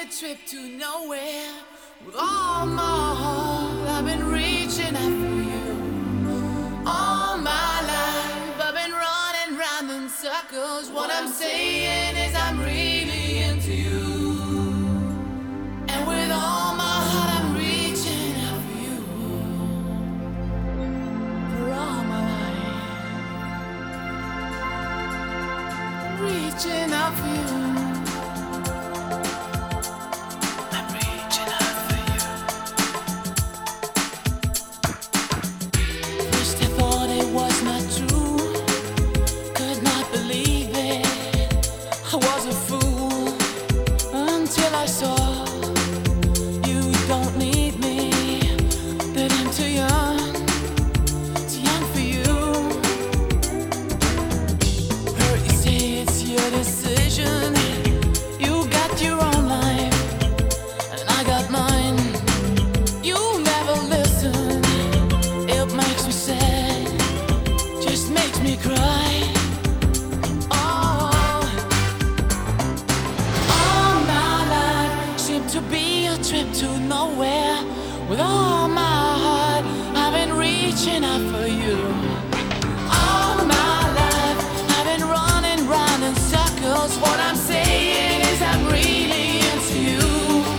trip to nowhere. With all my heart, I've been reaching out for you. All my life, I've been running round in circles. What I'm saying is I'm really into you. And with all my heart, I'm reaching out for you. For all my life, reaching out for you. Trip to nowhere. With all my heart, I've been reaching out for you. All my life, I've been running round in circles. What I'm saying is I'm really into you.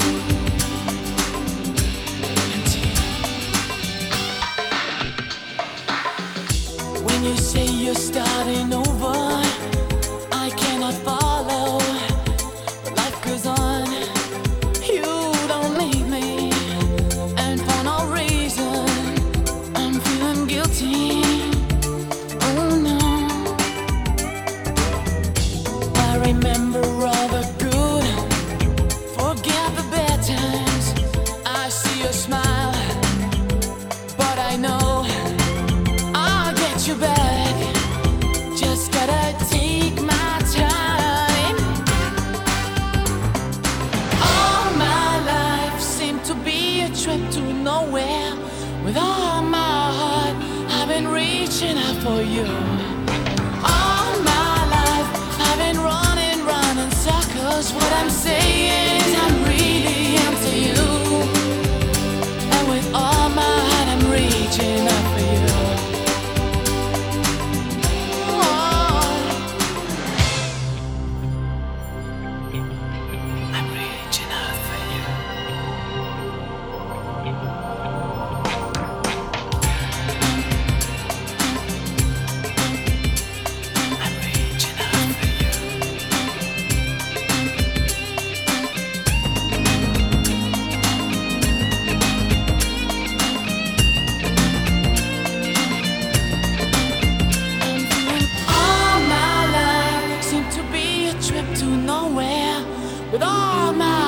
Into you. When you say you're starting over, I cannot follow. But life goes on. Remember all the good, forget the bad times. I see your smile, but I know I'll get you back. Just gotta take my time. All my life seemed to be a trip to nowhere. With all my heart, I've been reaching out for you. All my life, I've been running round in circles. What I'm saying is I'm really into you. And with all my heart, I'm reaching out for you. Oh, I'm reaching out for you. With all my